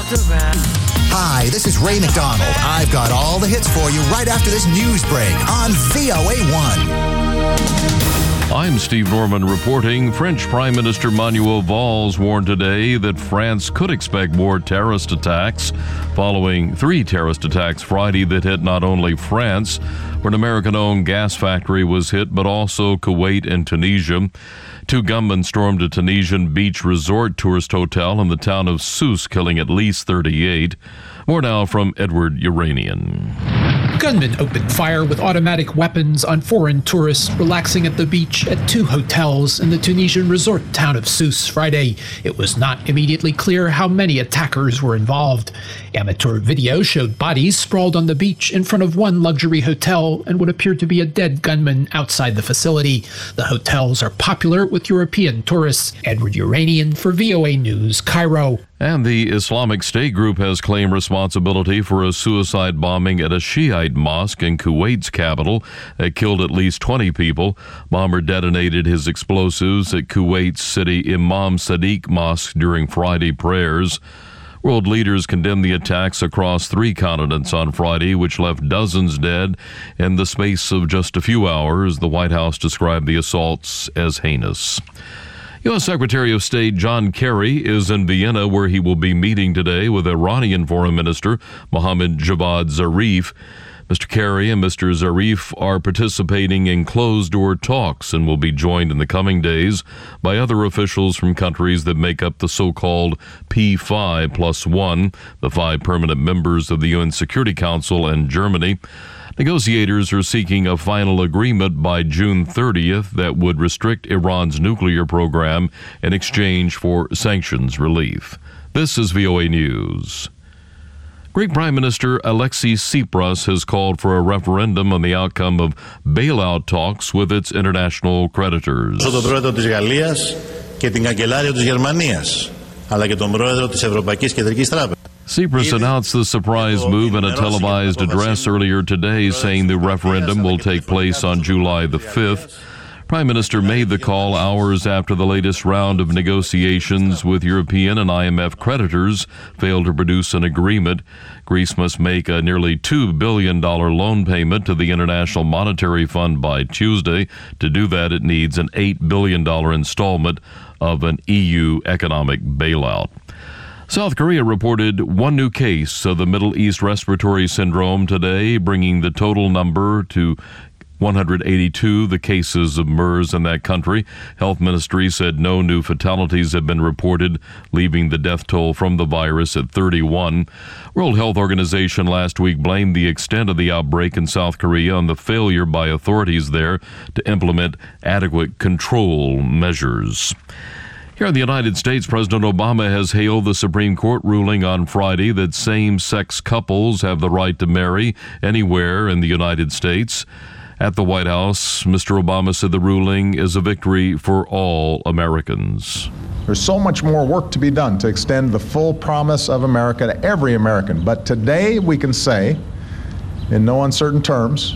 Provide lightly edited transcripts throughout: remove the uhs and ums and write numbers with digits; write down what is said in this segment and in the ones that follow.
Hi, this is Ray McDonald. I've got all the hits for you right after this news break on VOA1. I'm Steve Norman reporting. French Prime Minister Manuel Valls warned today that France could expect more terrorist attacks following 3 terrorist attacks Friday that hit not only France, where an American-owned gas factory was hit, but also Kuwait and Tunisia. 2 gunmen stormed a Tunisian beach resort tourist hotel in the town of Sousse, killing at least 38. More now from Edward Uranian. Gunmen opened fire with automatic weapons on foreign tourists relaxing at the beach at 2 hotels in the Tunisian resort town of Sousse Friday. It was not immediately clear how many attackers were involved. Amateur video showed bodies sprawled on the beach in front of one luxury hotel and what appeared to be a dead gunman outside the facility. The hotels are popular with European tourists. Edward Uranian for VOA News, Cairo. And the Islamic State group has claimed responsibility for a suicide bombing at a Shiite mosque in Kuwait's capital that killed at least 20 people. Bomber detonated his explosives at Kuwait's city Imam Sadiq Mosque during Friday prayers. World leaders condemned the attacks across 3 continents on Friday, which left dozens dead in the space of just a few hours. The White House described the assaults as heinous. U.S. Secretary of State John Kerry is in Vienna, where he will be meeting today with Iranian Foreign Minister Mohammad Javad Zarif. Mr. Kerry and Mr. Zarif are participating in closed-door talks and will be joined in the coming days by other officials from countries that make up the so-called P5+1, the 5 permanent members of the UN Security Council and Germany. Negotiators are seeking a final agreement by June 30th that would restrict Iran's nuclear program in exchange for sanctions relief. This is VOA News. Greek Prime Minister Alexis Tsipras has called for a referendum on the outcome of bailout talks with its international creditors. Τον πρόεδρο της Γαλλίας και την καγκελάριο της Γερμανίας, αλλά και τον πρόεδρο της Ευρωπαϊκής Κεντρικής Τράπεζας. Tsipras announced the surprise move in a televised address earlier today, saying the referendum will take place on July the 5th. Prime Minister made the call hours after the latest round of negotiations with European and IMF creditors failed to produce an agreement. Greece must make a nearly $2 billion loan payment to the International Monetary Fund by Tuesday. To do that, it needs an $8 billion installment of an EU economic bailout. South Korea reported 1 new case of the Middle East respiratory syndrome today, bringing the total number to 182, the cases of MERS in that country. Health Ministry said no new fatalities have been reported, leaving the death toll from the virus at 31. World Health Organization last week blamed the extent of the outbreak in South Korea on the failure by authorities there to implement adequate control measures. Here in the United States, President Obama has hailed the Supreme Court ruling on Friday that same-sex couples have the right to marry anywhere in the United States. At the White House, Mr. Obama said the ruling is a victory for all Americans. There's so much more work to be done to extend the full promise of America to every American. But today we can say, in no uncertain terms,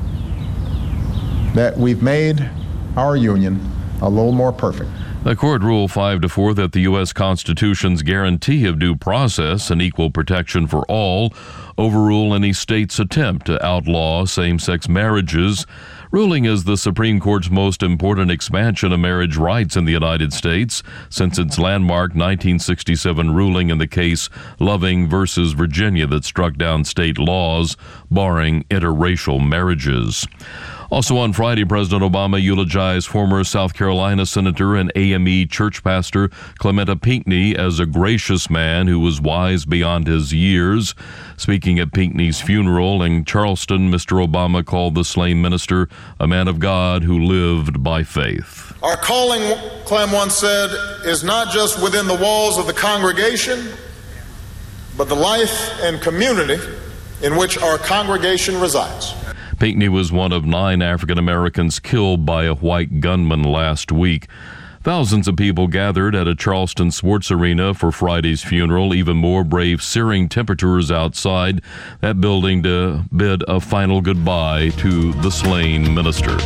that we've made our union a little more perfect. The court ruled 5-4 that the U.S. Constitution's guarantee of due process and equal protection for all overrule any state's attempt to outlaw same-sex marriages. Ruling is the Supreme Court's most important expansion of marriage rights in the United States since its landmark 1967 ruling in the case Loving versus Virginia that struck down state laws barring interracial marriages. Also on Friday, President Obama eulogized former South Carolina Senator and AME church pastor Clementa Pinckney as a gracious man who was wise beyond his years. Speaking at Pinckney's funeral in Charleston, Mr. Obama called the slain minister a man of God who lived by faith. Our calling, Clem once said, is not just within the walls of the congregation, but the life and community in which our congregation resides. Pinckney was one of 9 African Americans killed by a white gunman last week. Thousands of people gathered at a Charleston sports arena for Friday's funeral. Even more braved searing temperatures outside that building to bid a final goodbye to the slain minister.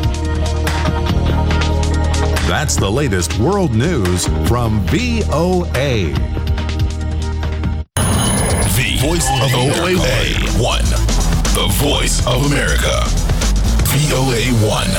That's the latest world news from VOA. voice of VOA 1. The voice of America. VOA 1.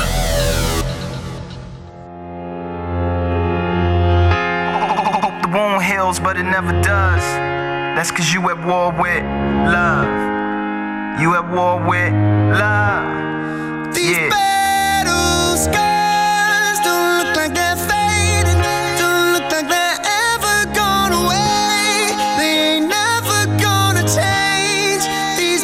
The wound heals, but it never does. That's cause you at war with love. You at war with love. These battle scars don't look like they're fading. Don't look like they're ever gone away. They ain't never gonna change. These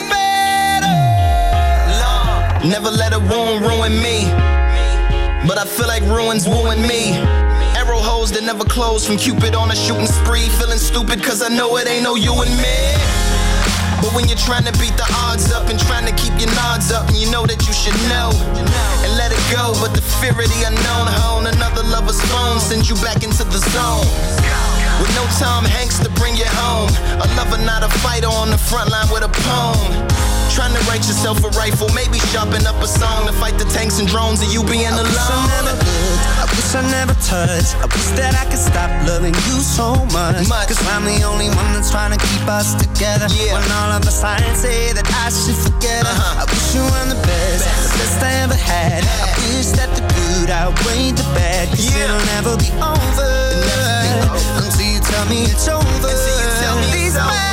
battles. Never let a wound ruin me, but I feel like ruins wooing me. Arrow holes that never close from Cupid on a shooting spree. Feeling stupid cause I know it ain't no you and me. But when you're trying to beat the odds up and trying to keep your nods up, and you know that you should know and let it go, but the fear of the unknown hone another lover's phone sends you back into the zone. With no Tom Hanks to bring you home, a lover not a fighter on the front line with a poem. Trying to write yourself a rifle, maybe sharpen up a song to fight the tanks and drones and you being alone. I wish I never touched. I wish that I could stop loving you so much. Cause I'm the only one that's trying to keep us together. When all of the signs say that I should forget her. I wish you were the best I ever had. I wish that the good outweighed the bad. Cause it'll never be over until you tell me it's over. These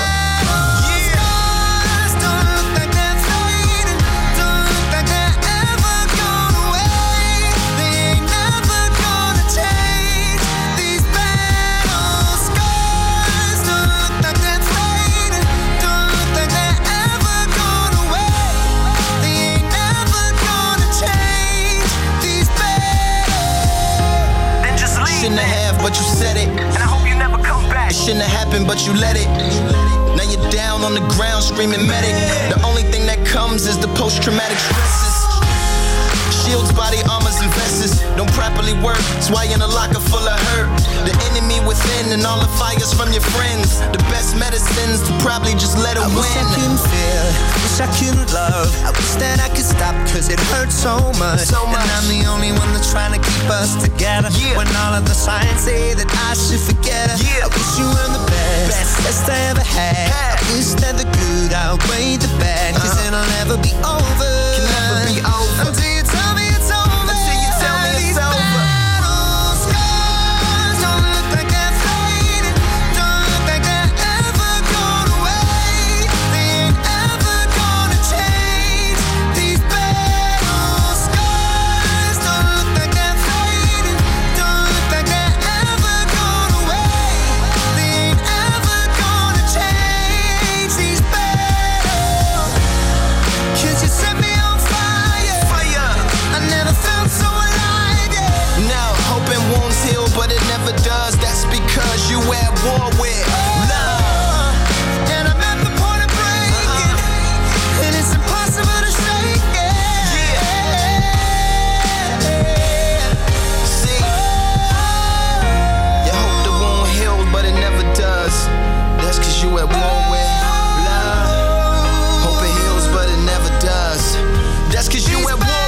shouldn't have, but you said it. And I hope you never come back. It shouldn't have happened, but you let it. Now you're down on the ground screaming medic. The only thing that comes is the post-traumatic stresses. Shields, body armors, and vests don't properly work. That's why you're in a locker full of hurt. The enemy within and all the fires from your friends. The best medicines to probably just let it win. I wish I couldn't feel, wish I couldn't love. I wish that I could stop cause it hurts so much. And I'm the only one that's trying to keep us together. When all of the signs say that I should forget her. I wish you were the best I ever had. I wish that the good outweighed the bad. Cause it'll never be over. Can never be over until you tell me it's over. Until you tell me it's over. But it never does, that's because you at war with love. And I'm at the point of breaking, and it's impossible to shake it. See, you hope the wound heals, but it never does. That's cause you at war with love. Hope it heals, but it never does. That's cause you at war with love.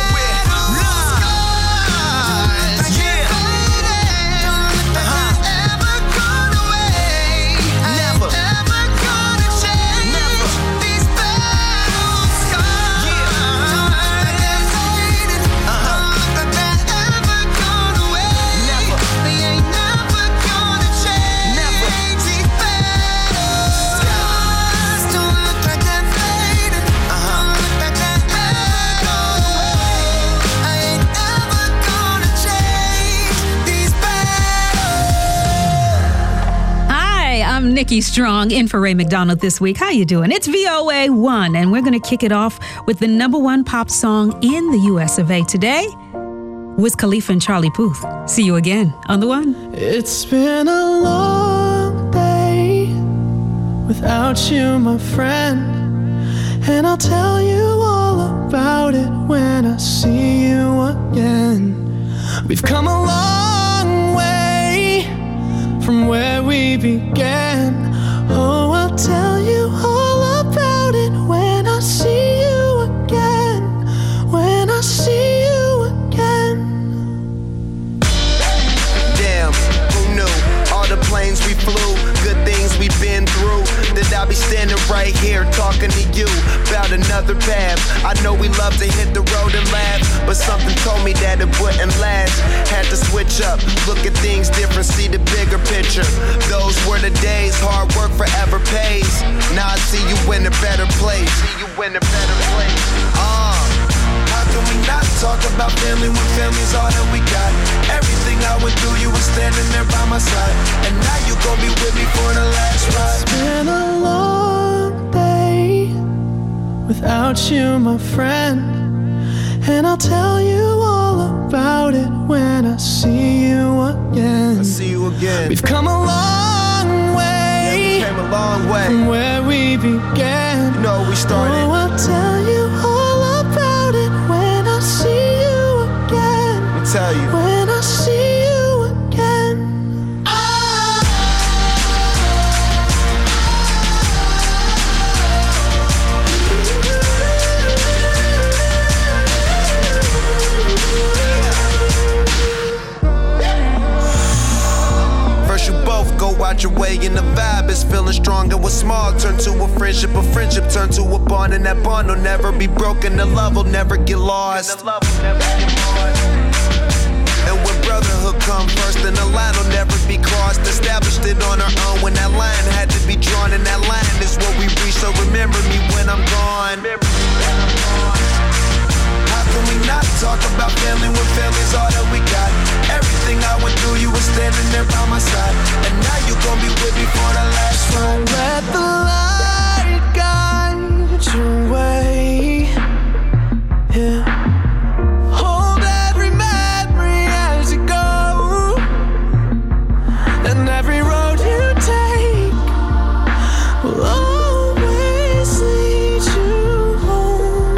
Nikki Strong in for Ray McDonald this week. How you doing? It's VOA 1, and we're going to kick it off with the #1 pop song in the US of A today. Wiz Khalifa and Charlie Puth. See you again on The One. It's been a long day without you, my friend, and I'll tell you all about it when I see you again. We've come a long way from where we began. Oh, I'll tell you all about it when I see you again. When I see you again. Damn, who knew? All the planes we flew, good things we've been through, that I'll be standing right here talking to you about another path. I know we love to hit the road and laugh, but something told me that it wouldn't last. Had to switch up, look at things different, see the bigger picture. Those were the days, hard work forever pays. Now I see you in a better place. How can we not talk about family when family's all that we got? Everything I went through, you were standing there by my side, and now you gon' be with me for the last ride. It's been a long day without you, my friend, and I'll tell you all about it when I see you again. We've come a long way, from where we began. You know we started. Oh, I'll tell you all about it when I see you again. I'll tell you. When I see you again. First you both go out your way and the vibe is feeling strong, and what's small turn to a friendship turn to a bond, and that bond will never be broken, the love will never get lost. And when brotherhood come first, then the line will never be crossed. Established it on our own when that line had to be drawn, and that line is what we reach, so remember me when I'm gone. How can we not talk about family when family's all that we got? Everything I went through, you were standing there by my side, and now you gon' be with me for the last ride. Let the light guide your way. Yeah. Hold every memory as you go, and every road you take will always lead you home.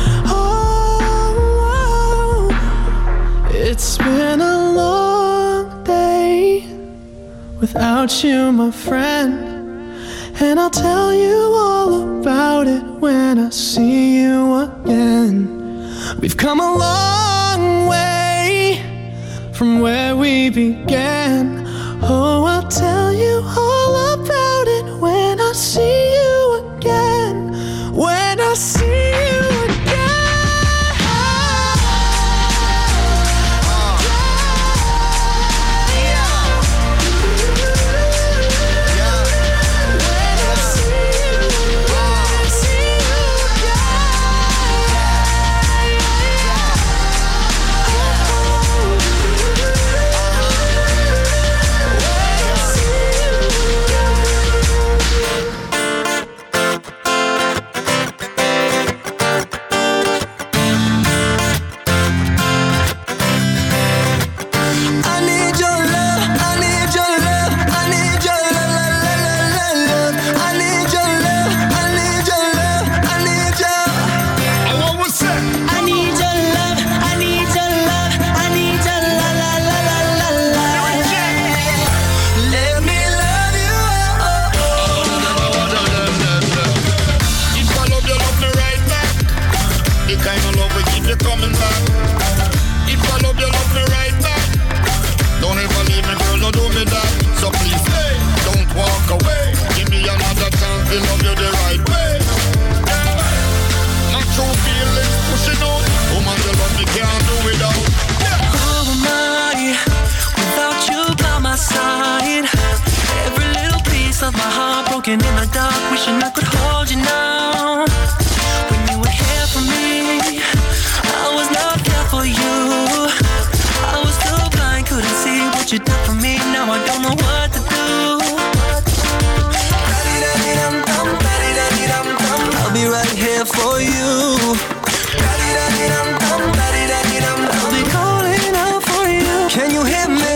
Oh, it's been a long day without you, my friend, and I'll tell you all about it when I see you again. We've come a long way from where we began. Oh, I'll tell you all about it when I see you again. When I see you in the dark, wishing I could hold you now. When you were here for me, I was not there for you. I was too blind, couldn't see what you did for me. Now I don't know what to do. I'll be right here for you. I'll be calling out for you. Can you hear me?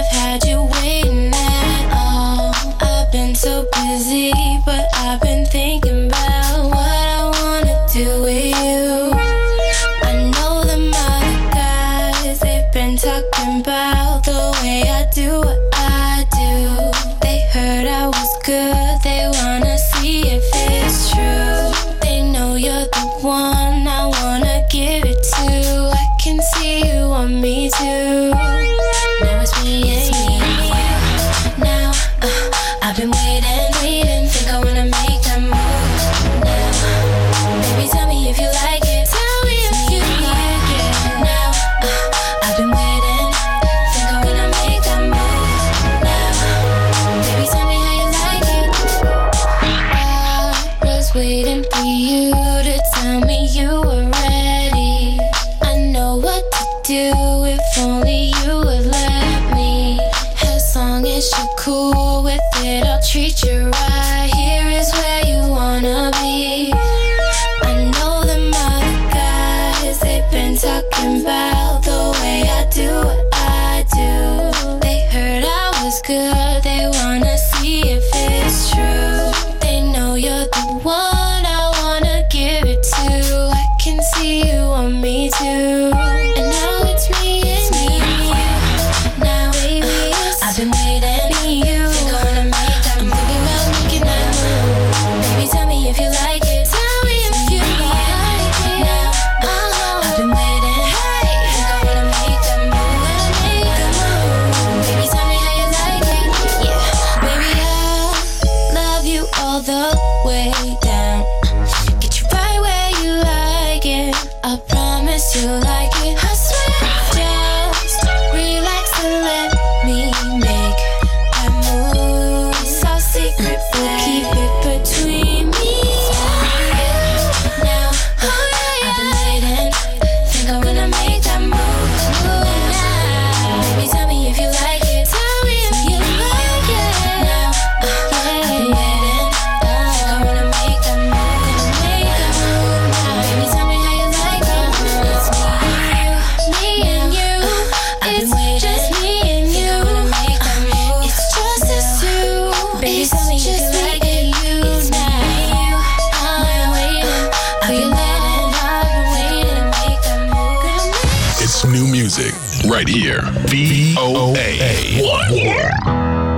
have had you waiting at all. I've been so busy, but I've been thinking about what I wanna do with you. I know the other guys, they've been talking about the way I do what I do. They heard I was good, they wanna see if it's true. They know you're the one I wanna give it to. I can see you want me too. Now it's me and you. Now I've been waiting, think I wanna make that move. Now, baby, tell me if you like it. Tell me if you like it. Now I've been waiting, think I wanna make that move. Now, baby, tell me how you like it. I was waiting for you to tell me you were ready. I know what to do if only you would let me. As long as you're cool with it, I'll treat you right. Here is where you wanna be. I know them other guys, they've been talking about the way I do what I do. They heard I was good, they wanna see if it's true. They know you're the one I wanna give it to. I can see you want me too. And now it's me and you. Now, baby, I've been waiting for you. Think I wanna make that move. I'm thinking about making that move. Baby, tell me if you like it. Tell me if you like it. Now, I've been waiting. Think I wanna make that move. Make that move. Baby, tell me how you like it. Yeah, baby, I love you all the way down. Get you right where you like it. I promise you like it. I swear, just relax and let me make that move. It's all secret, but keep it between me and you. Now, I've been waiting, think I wanna make that move. Now, baby, tell me if you like it. Tell me if you like it. Now, I've been waiting, think I wanna make that move. Make that move. Now, baby, tell me how you like it. It's me and you. It's just me and you. It's just us two. Baby, tell me if you like it. It's me and you. I'm waiting for you. I've been waiting to make that move. It's new music right here. VOA 1.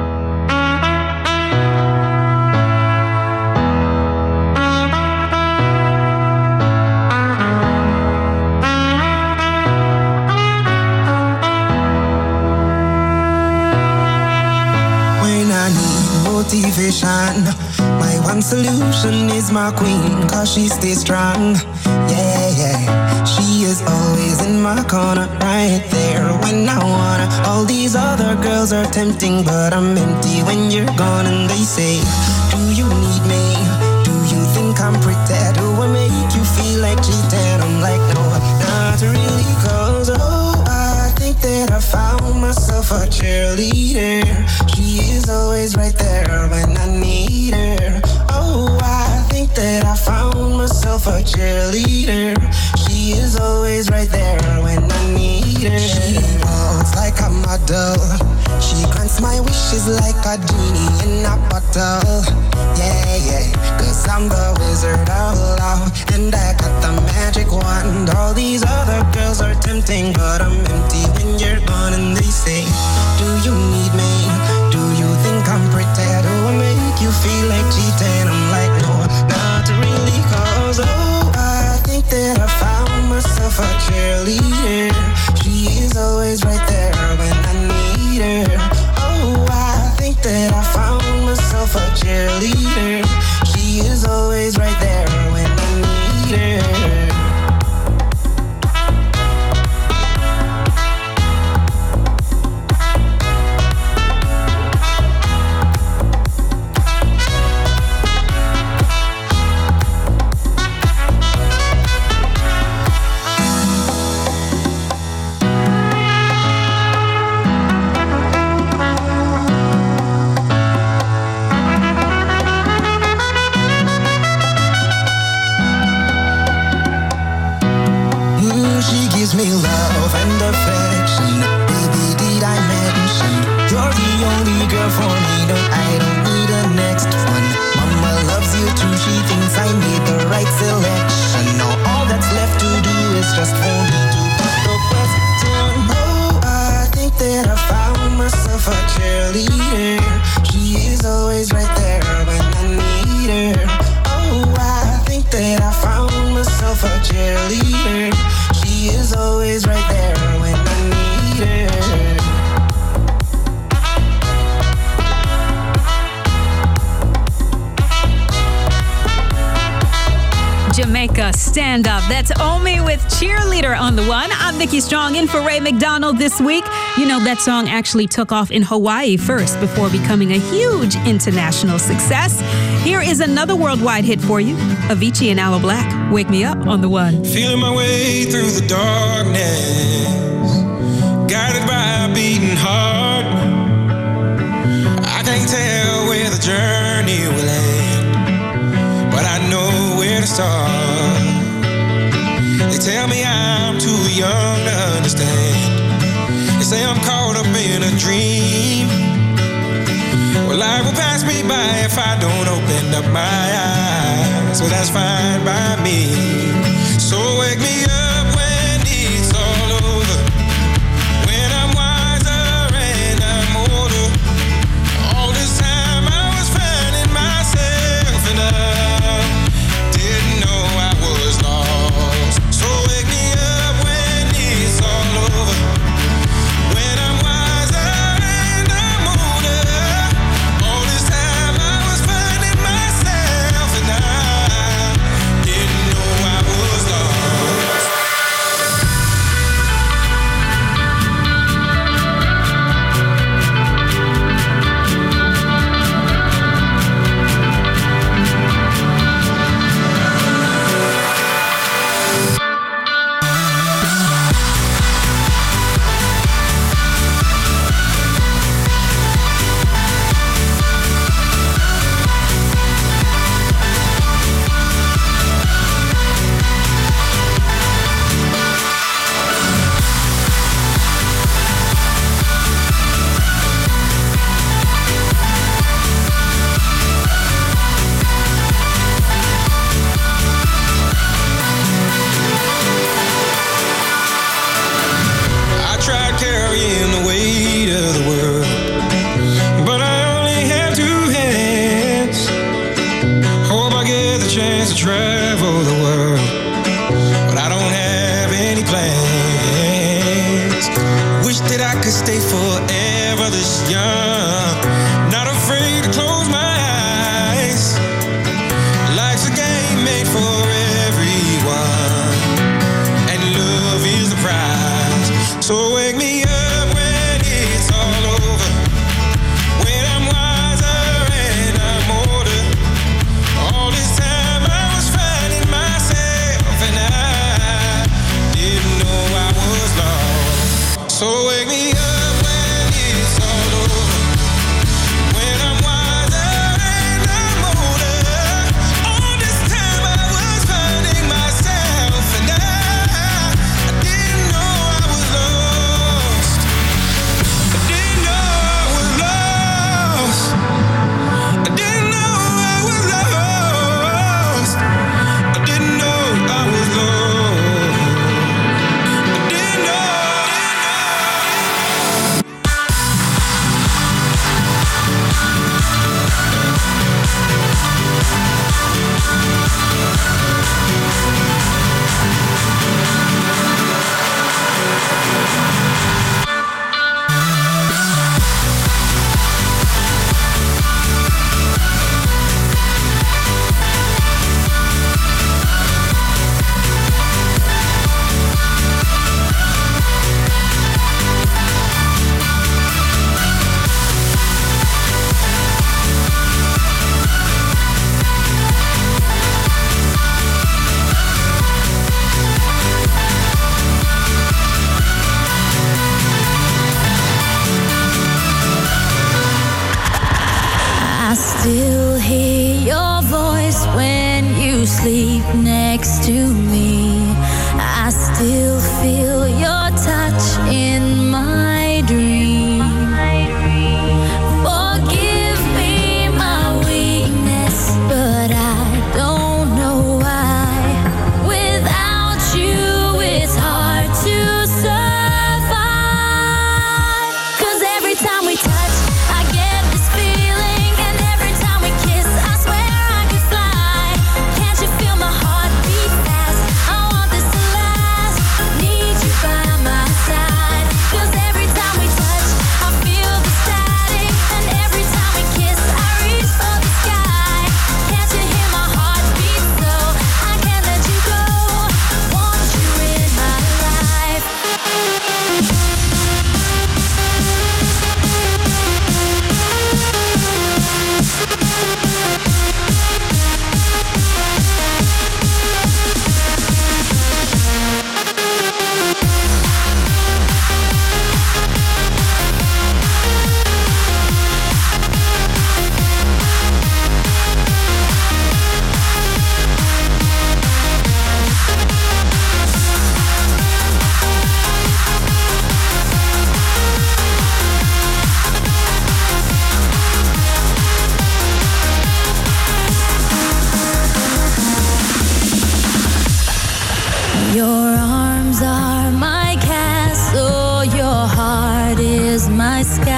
When I need motivation, my one solution is my queen, cause she stays strong. Yeah, yeah, she is always in my corner, right there when I wanna. All these other girls are tempting, but I'm empty when you're gone. And they say, do you need me? Do you think I'm pretty? Do I make you feel like cheating? I'm like, no, not really, cause I think that I found myself a cheerleader. She is always right there when I need her. Oh, I think that I found myself a cheerleader. She is always right there when I need her. She walks like a model. She grants my wishes like a genie in a bottle. Yeah, yeah, cause I'm the wizard of love, and I got the magic wand. All these other girls are tempting, but I'm empty when you're gone. And they say, do you need me? Do you think I'm pretty? Do I make you feel like cheating? I'm like, no, not really, cause I think that I found myself a cheerleader. She is always right there when I need her. Oh, I think that I found myself a cheerleader. She is always right there when I need her. care for me, I don't need a next one. Mama loves you too, she thinks I made the right selection. Now all that's left to do is just for me to put the question. Oh, I think that I found myself a cheerleader. She is always right there when I need her. Oh, I think that I found myself a cheerleader. She is always right there when I need her. Jamaica, stand up. That's Omi with Cheerleader on the one. I'm Nikki Strong in for Ray McDonald this week. You know, that song actually took off in Hawaii first before becoming a huge international success. Here is another worldwide hit for you. Avicii and Aloe Black, Wake Me Up on the one. Feeling my way through the darkness, guided by a beating heart. I can't tell where the journey will end, but I know where to start. They tell me I'm too young to understand. They say I'm caught up in a dream. Well, life will pass me by if I don't open up my eyes. So that's fine by me. So wake me up when it's all over, when I'm wiser and I'm older. All this time I was finding myself and I didn't know I was lost. So wake me up when it's all over, when I'm wiser and I'm older. All this time I was finding myself and I didn't know I was lost. I tried carrying the weight of the world, but I only have two hands. Hope I get the chance to travel the world, but I don't have any plans. Wish that I could stay forever this young, not afraid to close my eyes. Life's a game made for everyone, and love is the prize. So wake me up when it's all over, when I'm wiser and I'm older. All this time I was finding myself and I didn't know I was lost. So wake me up when it's all over, when I'm wiser and I'm older. All this time I was finding myself and I didn't know I was lost. I didn't know I was lost. I didn't know I was lost. I didn't know I was lost. I didn't know. I still hear your voice when you sleep next to me. I still feel your touch in my dream. Forget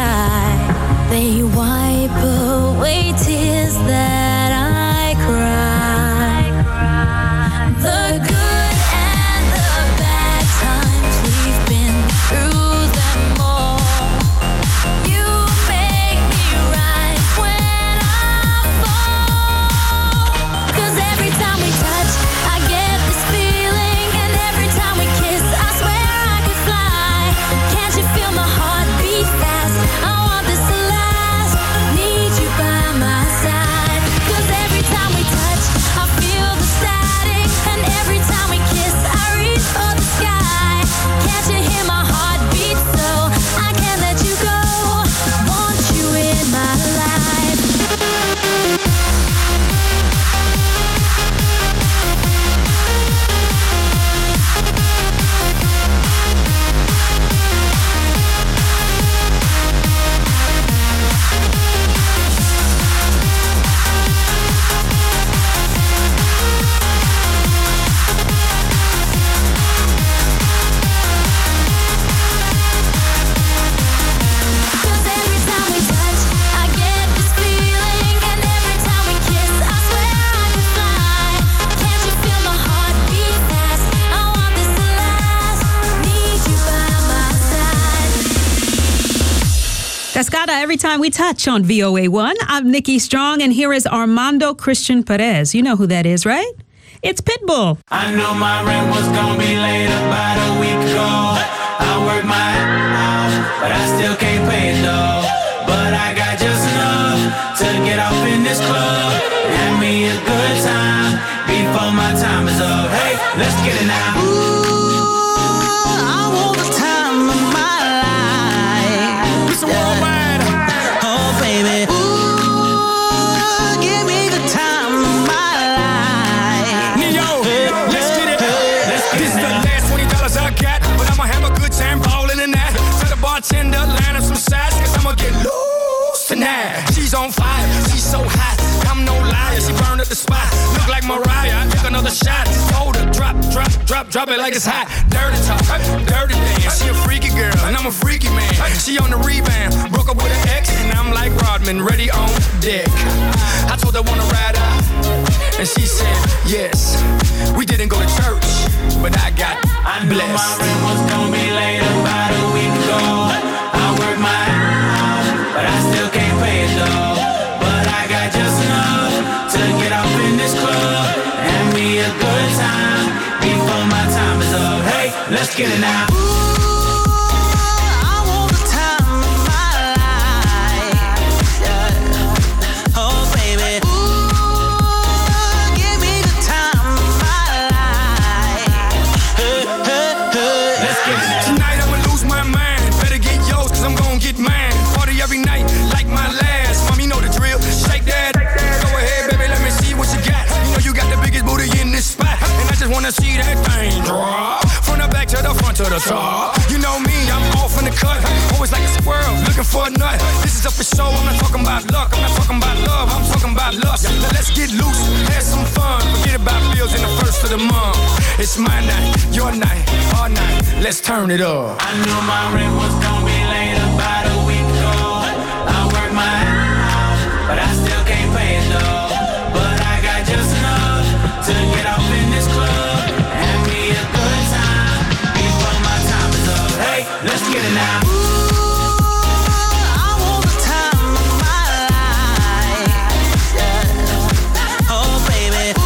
sky. They wipe away tears that I cry. The good and the bad times, we've been through them all. You make me rise when I fall. 'Cause every time we touch, I get this feeling. And every time we kiss, I swear I could fly. Can't you feel my heart beat fast? I want this to last. Need you by my side. 'Cause every time we touch, I feel the static. And every time we kiss, I reach for the sky. Can't you hear my heart beat? So I can't let you go. Want you in my life. Cascada, every time we touch on VOA1. I'm Nikki Strong, and here is Armando Christian Perez. You know who that is, right? It's Pitbull. I knew my rent was gonna be late about a week ago. I worked my ass off, but I still can't pay it though. But I got just enough to get off in this club. Have me a good time before my time is up. Hey, let's get it now. I want the time of my life. It's a worldwide. Oh, baby. Ooh, give me the time of my life. Neo, let's get it. This is the last $20 I got, but I'ma have a good time ballin' in that. Tell the bartender, line up some shots, 'cause I'ma get loose tonight. She's on fire, she's so hot. I'm no liar, she burned up the spot. Look like Mariah, I took another shot. Hold her, drop it like it's hot. Dirty talk, dirty dance. She a freaky girl, and I'm a freaky man. She on the rebound, broke up with an ex, and I'm like Rodman, ready on deck. I told her wanna ride out, and she said yes. We didn't go to church, but I got blessed. My rent was gonna be late about a week ago. I worked my ass off, but I still can't pay it though. But I got just enough to get off in this club. Have me a good time before my time is up. Hey, let's get it now. I want the time of my life. Yeah. Oh, baby. Ooh, give me the time of my life. Let's get it now. Tonight I'ma lose my mind. Better get yours, 'cause I'm gon' get mine. Party every night like my last. Mom, you know the drill. Shake that. Go ahead, baby, let me see what you got. You know you got the biggest booty in this spot, and I just wanna see that thing drop. From the back to the front to the top. You know me, I'm off in the cut. Always like a squirrel, looking for a nut. This is up for show, I'm not talking about luck. I'm not talking about love, I'm talking about lust. Now let's get loose, have some fun. Forget about bills in the first of the month. It's my night, your night, our night. Let's turn it up. I knew my rent was gonna be late about a week ago. I worked my ass off, but I still can't pay it though. But I got just enough to get off in this club. Have me a good time before my time is up. Hey, let's get it now. I want the time of my life. Yeah. Oh, baby. Ooh,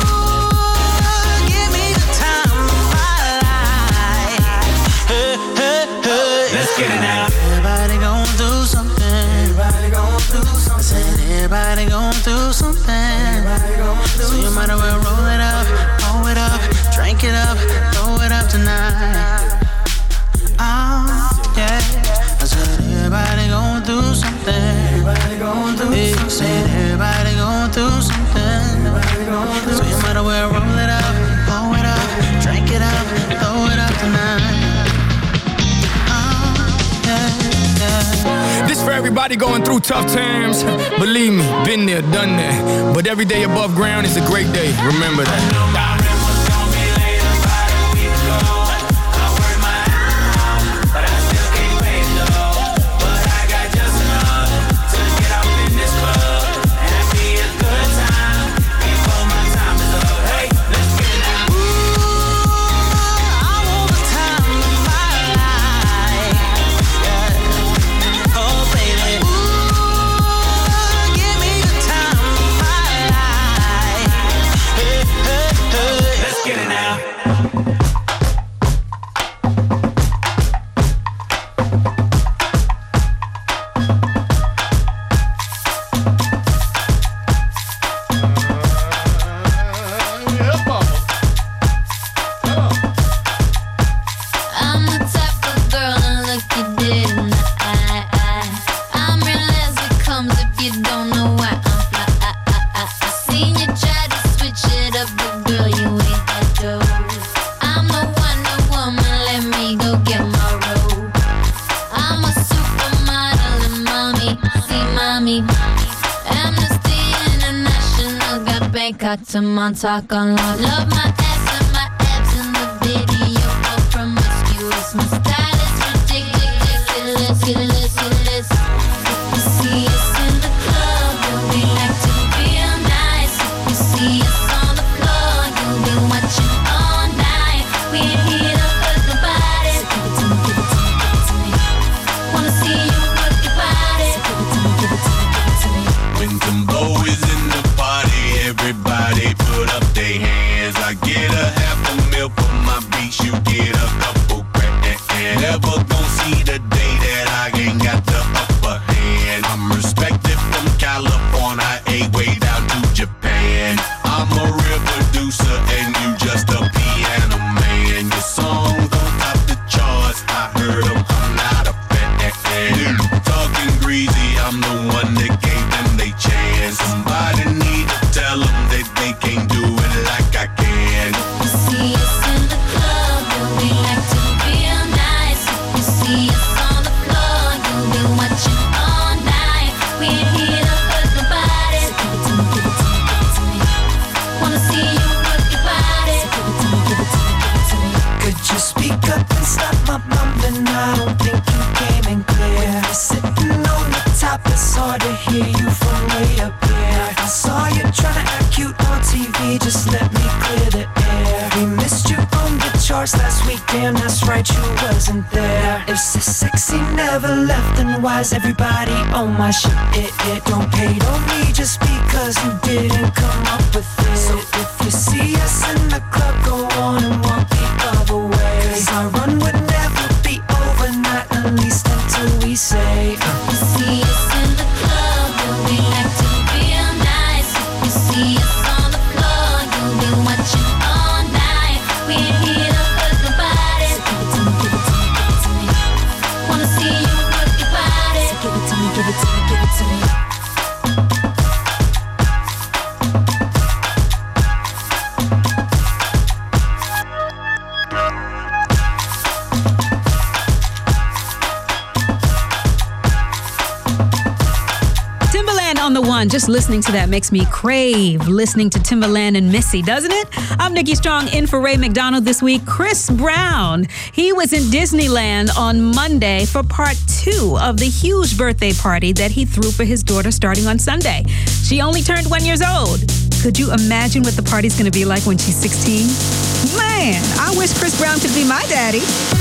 give me the time of my life. Let's get it now. Everybody gon' do something. Everybody gon' do something. Everybody gon' do something. So you might as well roll it up, drink it up, throw it up tonight. Oh, yeah. I said everybody gon' do something. Everybody gon' do something. Said everybody gon' do something. So you might as well roll it up, drink it up, throw it up tonight. This for everybody going through tough times. Believe me, been there, done that. But every day above ground is a great day. Remember that. But I still can't pay it though. But I got just cocktail, Montauk on love. Love my ass and my abs in the video. So promiscuous, my style is ridiculous. If you see us in the club, you'll be like to feel nice. If you see us on the floor, you'll be watching all night. We ain't here to hurt nobody. So give it to me, give it to me, give it to me. Wanna see you work your body. So give it to me, give it to me, give it to me. When Timbo is in the party, everybody put up their hands. I get a $500,000 for my beats, you get a couple grand. Never gon' see the day that I ain't got the upper hand. I'm respected from California, way down to Japan. I'm a real producer and you just a piano man. Your songs don't top the charts, I heard them, I'm not a fan. Talking greasy, I'm the one that gave them they chance. Somebody need to tell them that they can't do it like I can. You see us in the club, you'll be like to feel nice. If you see us on the floor, you'll be watching all night. We ain't here to hurt nobody. So give it to me, give it to me, give it to me. Wanna see you work your body. So give it to me, give it to me, give it to me. Could you speak up and stop my mumbling? I don't think you came in clear. When you're sitting on the top, it's hard to hear you from way up here. I saw you trying to act cute on TV, just let me clear the air. We missed you on the charts last week, damn, that's right, you wasn't there. If so sexy never left, then why's everybody on my shit? Don't hate on me just because you didn't come up with it. So if you see us in the club, go on and walk the other way. 'Cause our run would never be over, not at least until we say You see us in the club, you'll be like to feel nice. If you see us on the floor, you'll be watching all night. We ain't here to hurt nobody. So give it to me, give it to me, give it to me. Wanna see you work your body. So give it to me, give it to me, give it to me. Timbaland on the one. Just listening to that makes me crave listening to Timbaland and Missy, doesn't it? I'm Nikki Strong in for Ray McDonald this week. Chris Brown, he was in Disneyland on Monday for part 2 of the huge birthday party that he threw for his daughter starting on Sunday. She only turned 1 year old. Could you imagine what the party's going to be like when she's 16? Man, I wish Chris Brown could be my daddy.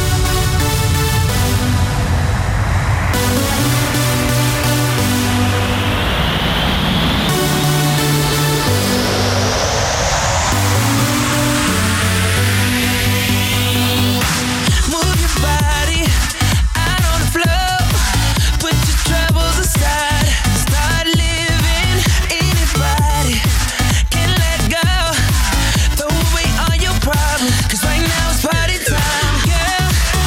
Move your body out on the floor. Put your troubles aside. Start living. Anybody can let go. Throw away all your problems. 'Cause right now it's party time, girl.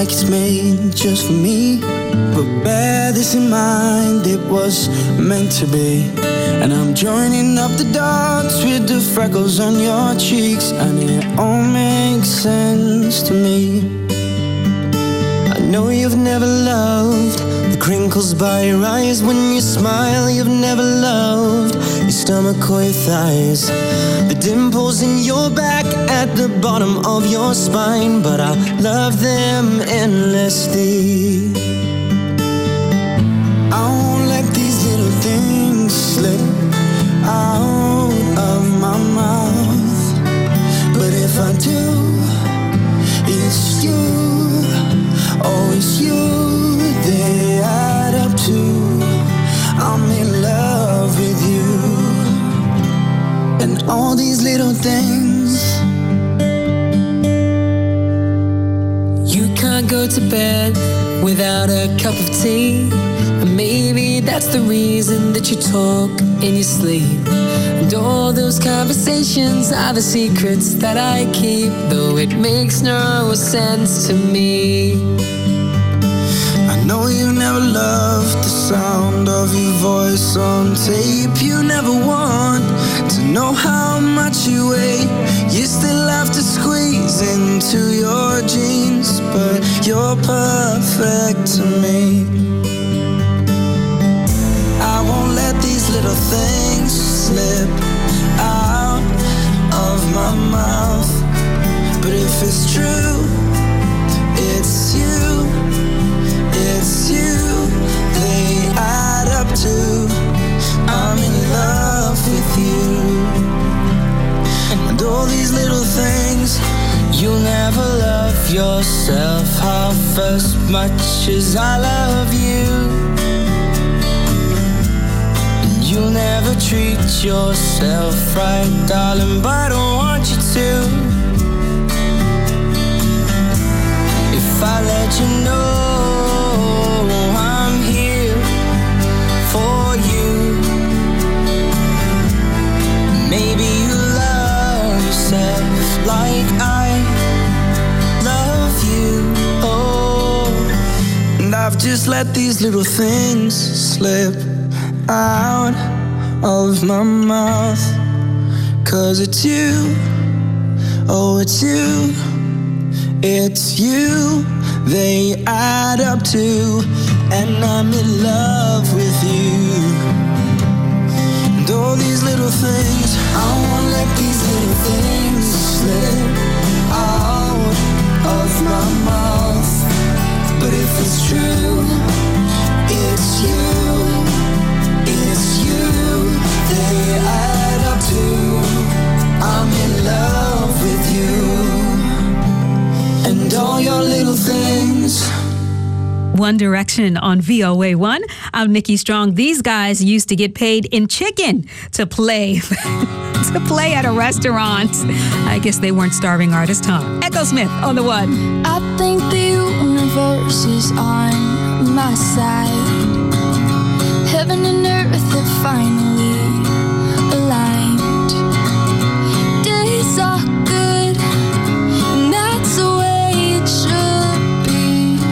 like it's made just for me. But bear this in mind, it was meant to be. And I'm joining up the dots with the freckles on your cheeks, and it all makes sense to me. I know you've never loved the crinkles by your eyes when you smile. You've never loved your stomach or your thighs, the dimples in your back at the bottom of your spine. But I love them endlessly. I won't let these little things slip out of my mouth. But if I do, it's you, oh it's you, they add up to I'm in love with you. And all these little things. You can't go to bed without a cup of tea, and maybe that's the reason that you talk in your sleep. And all those conversations are the secrets that I keep, though it makes no sense to me. I know you never loved the sound of your voice on tape. You never want to know how much you weigh. You still have to squeeze into your jeans, but you're perfect to me. I won't let these little things slip out of my mouth. But if it's true, it's you, it's you, they add up to I'm in love with you. And all these little things. You'll never love yourself half as much as I love you. And you'll never treat yourself right, darling, but I don't want you to. If I let you know I'm here for you, maybe you love yourself like I love you. Oh, and I've just let these little things slip out of my mouth. 'Cause it's you, oh it's you, it's you, they add up to, and I'm in love with you. And all these little things, I won't let these little things slip out of my mouth. But if it's true, it's you, it's you, they add up to I'm in love with you. And all your little things. One Direction on VOA1. I'm Nikki Strong. These guys used to get paid in chicken to play at a restaurant. I guess they weren't starving artists, huh? Echo Smith on the one. I think the universe is on my side. Heaven and earth have finally aligned. Days are good, and that's the way it should be.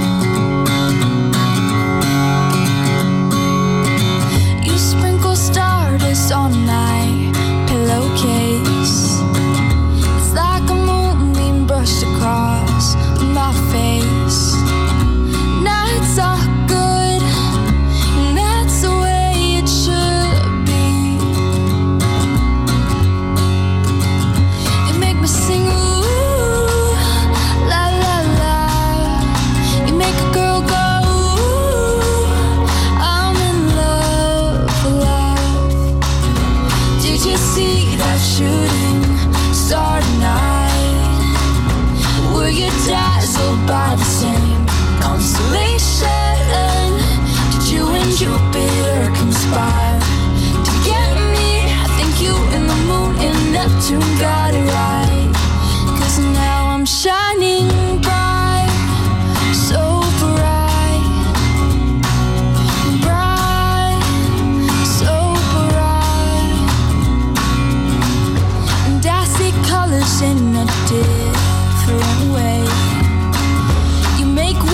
You sprinkle stardust on my pillowcase. It's like a moonbeam brushed across my face. Nights are good, and that's the way it should be. You make me sing ooh, la la la. You make a girl go ooh, I'm in love, love. Did you see that shooting star tonight? Were you dazzled by the same constellation? Did you and Jupiter conspire to get me? I think you and the moon and Neptune got it right. 'Cause now I'm shining bright, so bright, bright, so bright. And I see colors in a different way. You make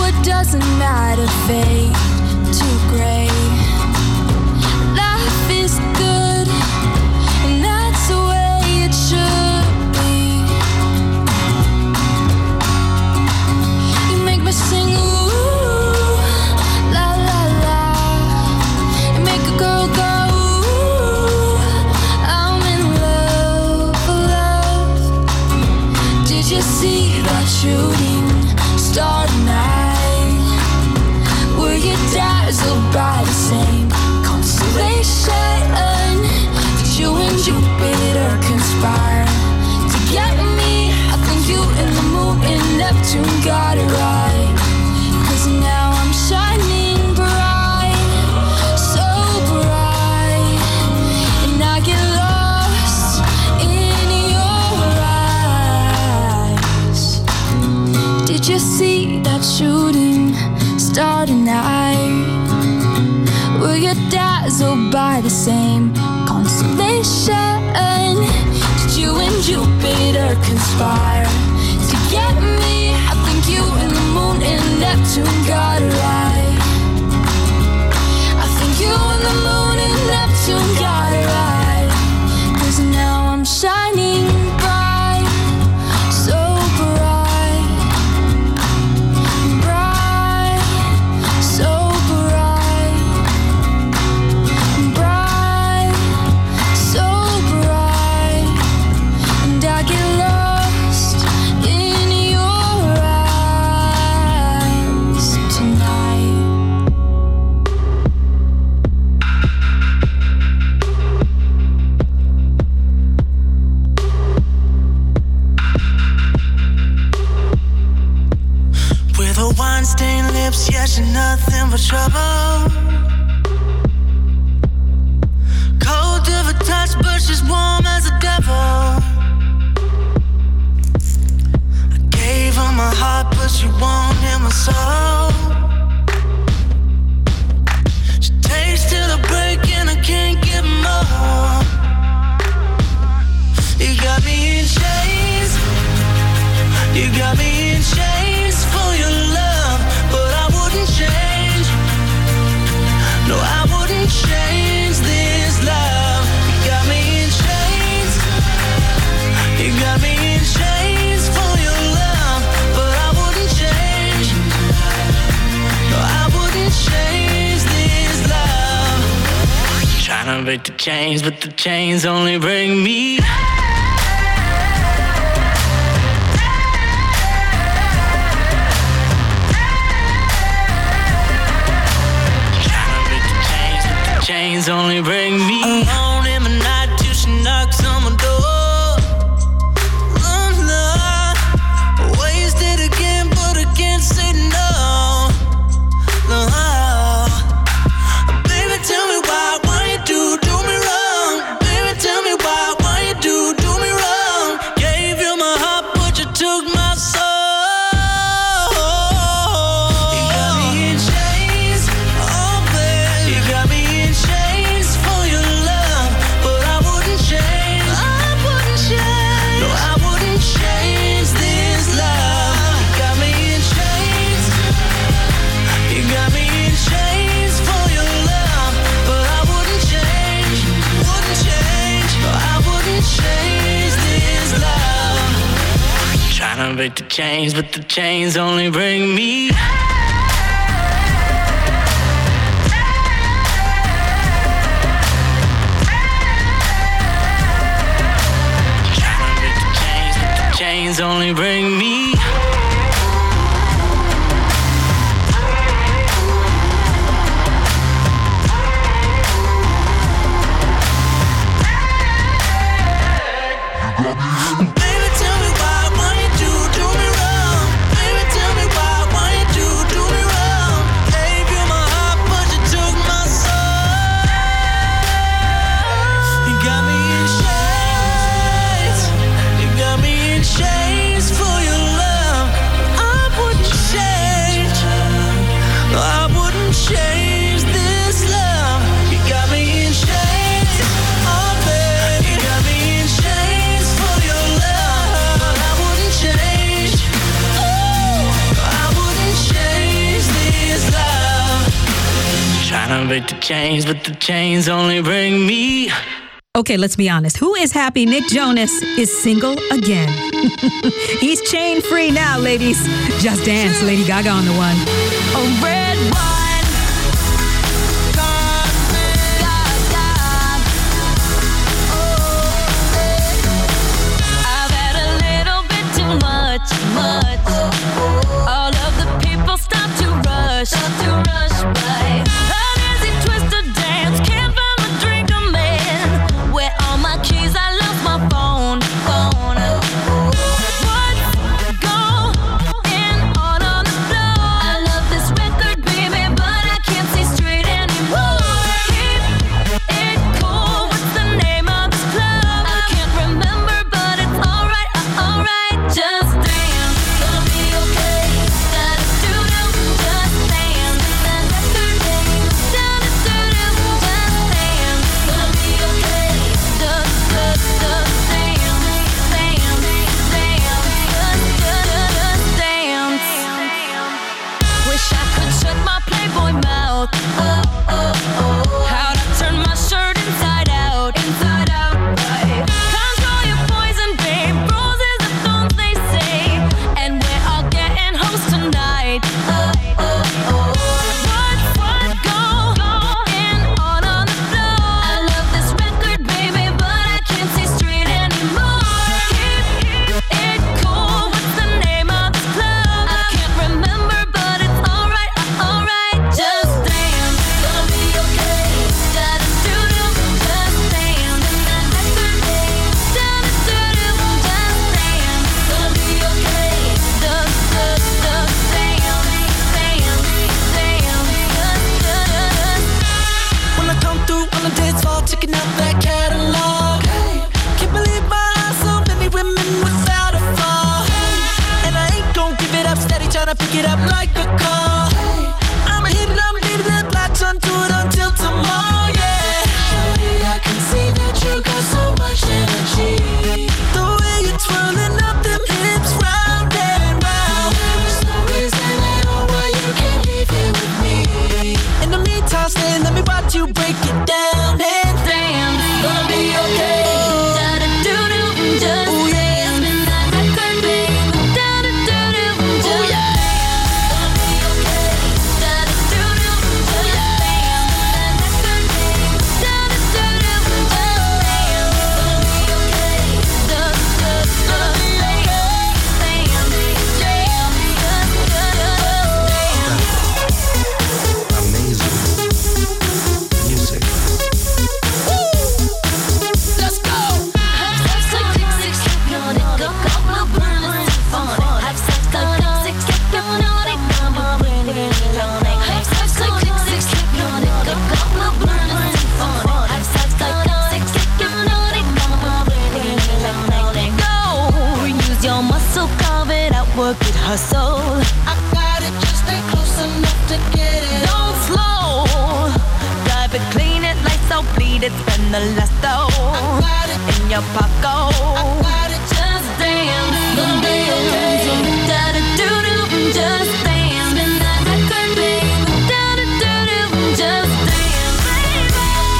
Neptune got it right. 'Cause now I'm shining bright, so bright, and I get lost in your eyes. Did you see that shooting star tonight? Were you dazzled by the same constellation? Did you and Jupiter conspire to get me? I think you and the moon and Neptune got it right. I think you and the moon and Neptune got it right. 'Cause now I'm shining bright, so bright, bright, so bright, bright, so bright, and I get lost in your eyes tonight. With her wine-stained lips, yeah, she's nothing but trouble. Cold to the touch, but she's warm as a devil. I gave her my heart, but she won't hear my soul. She takes till the break and I can't get more. You got me in chains. You got me in chains for your love, but I wouldn't change. No, I wouldn't change this love. You got me in chains. You got me in chains for your love, but I wouldn't change. No, I wouldn't change this love. Trying to break the chains, but the chains only bring me. Chains only bring me alone in the night till she knocks on my door. Oh no, wasted again, but I can't say no. No, baby, tell me why you do me wrong? Baby, tell me why you do me wrong? Gave you my heart, but you took my soul. You got me in chains, oh baby, you got me in chains for your love, but I wouldn't change. I wouldn't change. No, I wouldn't change this love. You got me in chains. You got me in chains for your love, but I wouldn't change. Wouldn't change. No, I wouldn't change this love. Trying to break the chains, but the chains only bring me. Chains only bring me. Baby, tell me why you do me wrong? Baby, tell me why you do me wrong? Gave you my heart, but you took my soul. You got me in chains. You got me in chains for your love. I wouldn't change. No, I wouldn't change this love. You got me in chains. Oh, baby, you got me in chains for your love. I wouldn't change. Oh, I wouldn't change this love. Trying to break the chains, but the chains only bring me. Okay, let's be honest. Who is happy Nick Jonas is single again? He's chain-free now, ladies. Just Dance, Lady Gaga on the one. A red wine, I've had a little bit too much. All of the people stop to rush by. Uneasy twist of dance, can't find my drink, I'm in. Where all my keys, I lost my phone. What's going pick it up like a call. I'ma hit it, I'm leaving that latch onto it until tomorrow, yeah. Shorty, I can see that you got so much energy. The way you're twirling up them hips round and round. There's no reason at all why you can't leave here with me. In the meantime, stay, let me watch you break it down and damn, gonna be okay. Just ooh, yeah. spin that record, baby. Ooh, yeah. Gonna be okay. Just spin that record, baby. Gonna be Amazing music. Let's go. Work it, hustle. I got it, just stay close enough to get it. Don't slow. Drive it, clean it, lights out, bleed it, spend the last dough. I got it in your pocket. I got it, just dance. Gonna be okay. Just dance. Spin that record, baby. Just dance, baby.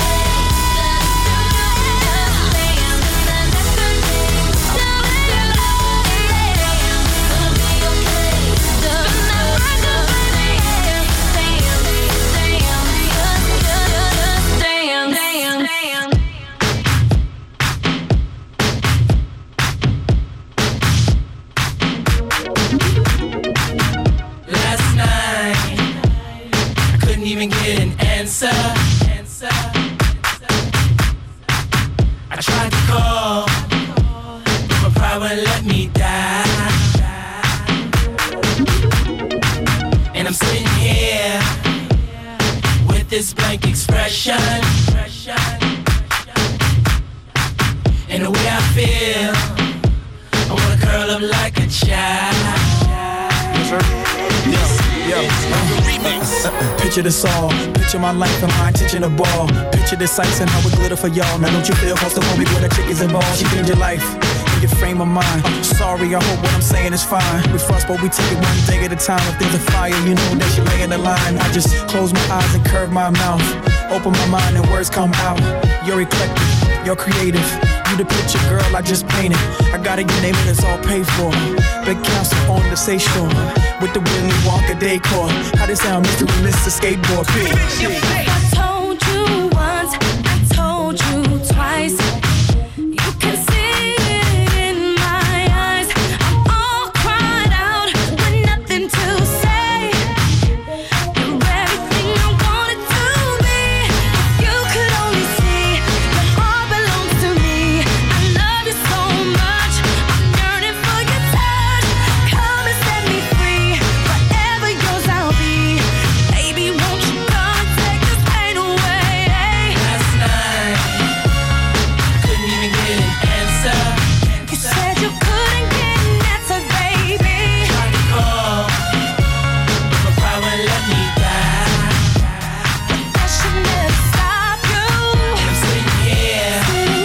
Last night, I couldn't even get an answer. I tried to call, but my pride wouldn't let me die. And I'm sitting here with this blank expression. And the way I feel, I wanna curl up like a child. Picture this all, picture my life and my intention of ball. Picture the sights and how it glitter for y'all. Now don't you feel hostile for me when the chick is involved? She changed your life and your frame of mind. Sorry, I hope what I'm saying is fine. We frost, but we take it one day at a time. If there's a fire, you know that she lay in the line. I just close my eyes and curve my mouth, open my mind and words come out. You're eclectic, you're creative. You the picture, girl, I just painted. I gotta get name it, it's all paid for. Big council on the Seashore with the Willy Wonka decor. How this sound, Mr. Mr. Skateboard? I told you once, I told you twice. You can see it in my eyes. I'm all cried out with nothing to say. You're everything I wanted to be. If you could only see, your heart belongs to me. I love you so much, I'm yearning for your touch. Come and set me free, forever yours I'll be. Baby, won't you come and take this pain away? Last night, I couldn't even get an answer. You said you couldn't get an answer, baby. Tried to call, but my pride wouldn't let me die. That should never stop you. And I'm sitting here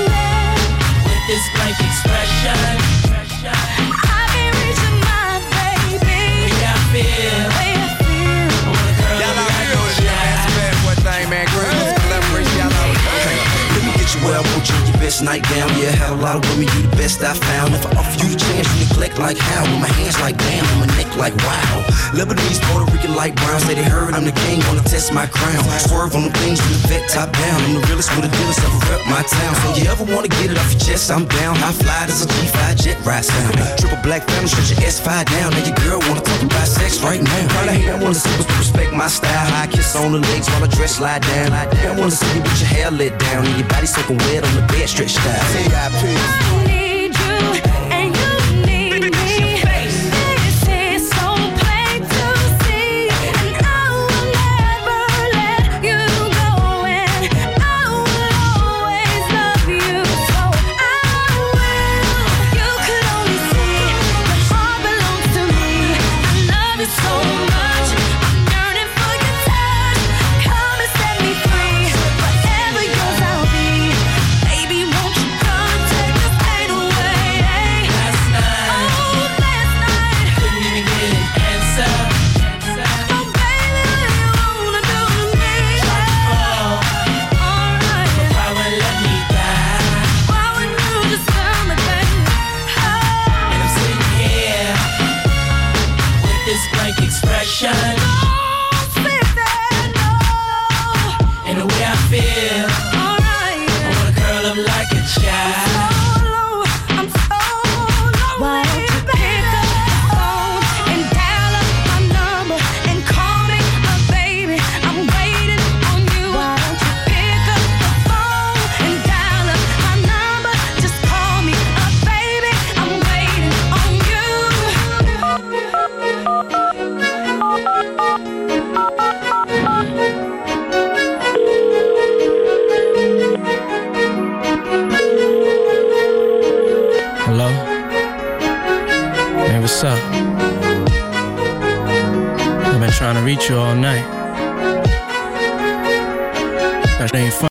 with this blank expression. I've been reaching my baby. Yeah, I feel. Way I feel. I wanna curl Y'all up already like know a this, man. It's a bad boy thing, man. Great collaboration, y'all know. Let me get you where I want you, your best night down. Yeah, had a lot of women, you the best I found. If I offer you the chance, you neglect like how? With my hands like damn, on my neck like wow. Lebanese, Puerto Rican, like brown. Say they heard I'm the king, wanna test my crown. Swerve on the things from the vet top down. I'm the realest with the dealest, ever rep my town. So you ever wanna get it off your chest, I'm down. High fly, there's a G5 jet ride sound. Triple black family, shut your S5 down. Now your girl wanna talk about sex right now. Probably hate I wanna see but respect my style. High kiss on the legs while the dress slide down. I wanna see you with your hair let down and your body soaking wet on the bed stretched out. I need you and you need me. This is so plain to see, and I will never let you go. And I will always love you, so I will. You could only see, your heart belongs to me. I love you so reach you all night. That ain't fun.